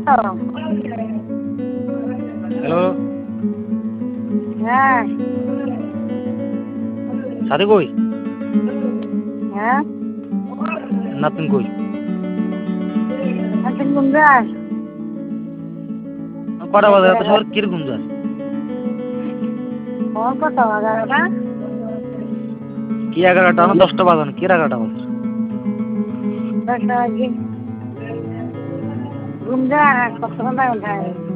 Hello, হ্যাঁ সাথে কই? হ্যাঁ নাতিন কই? আচ্ছা গুঞ্জার কটা বাজে? এত সবার কিরকম যায়? ফোন কত বাজারটা কি 11টা না 10টা বাজানো? কি 11টা বাজে? 10টা বাজে গুঞ্জার কতক্ষণ টাইম